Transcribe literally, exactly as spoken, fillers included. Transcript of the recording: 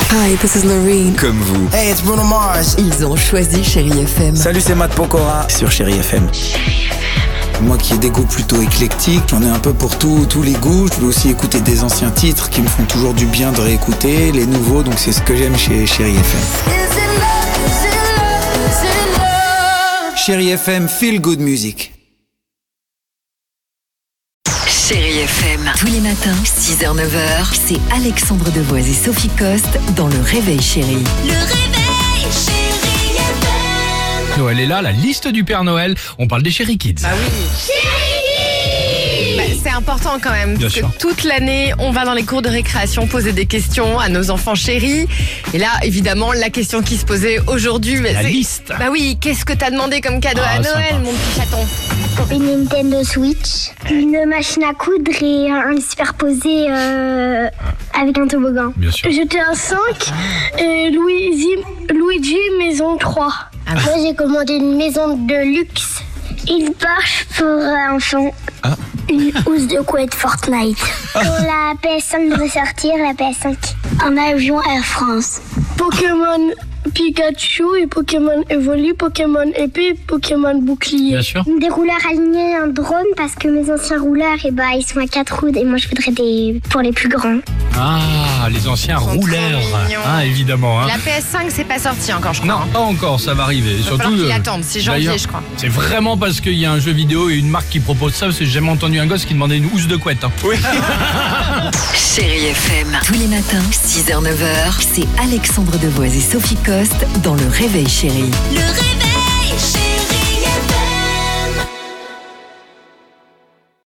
Hi, this is Loreen. Comme vous. Hey, it's Bruno Mars. Ils ont choisi Chérie F M. Salut, c'est Matt Pokora sur Chérie F M. Moi qui ai des goûts plutôt éclectiques, j'en ai un peu pour tout, tous les goûts. Je peux aussi écouter des anciens titres qui me font toujours du bien de réécouter, les nouveaux, donc c'est ce que j'aime chez Chérie F M. Chérie F M, feel good music. Chérie F M. Tous les matins, six heures neuf heures, c'est Alexandre Devoise et Sophie Coste dans Le Réveil Chérie. Le réveil, Chérie F M. Noël est là, la liste du Père Noël. On parle des Chérie Kids. Ah oui. Bah, c'est important quand même, Bien parce sûr. que toute l'année, on va dans les cours de récréation poser des questions à nos enfants chéris. Et là, évidemment, la question qui se posait aujourd'hui, mais La c'est- liste. Bah oui, qu'est-ce que t'as demandé comme cadeau Ah, à Noël, sympa. mon petit chaton? Une Nintendo Switch, une machine à coudre et un superposé euh, avec un toboggan. Bien sûr. J'étais à cinq et Luigi, Luigi maison trois. Ah oui. Moi j'ai commandé une maison de luxe, une Porsche pour euh, enfants, une housse de couette Fortnite. Quand la P S cinq devrait sortir, la P S cinq, un avion Air France. Pokémon Pikachu et Pokémon Evoli, Pokémon épée, Pokémon bouclier. Bien sûr. Des rouleurs alignés, un drone parce que mes anciens rouleurs, et bah, ils sont à quatre roues et moi je voudrais des pour les plus grands. Ah, les anciens sont trop rouleurs. mignons. Ah, évidemment. Hein. La P S cinq, c'est pas sorti encore, je crois. Non, pas encore, ça va arriver. Il va Surtout, falloir qu'il euh, attende, c'est janvier, d'ailleurs, je crois. C'est vraiment parce qu'il y a un jeu vidéo et une marque qui propose ça, parce que j'ai jamais entendu un gosse qui demandait une housse de couette. Hein. Chérie F M. Tous les matins, six heures neuf heures, c'est Alexandre Devoise et Sophie Coste dans Le Réveil Chérie. Le réveil.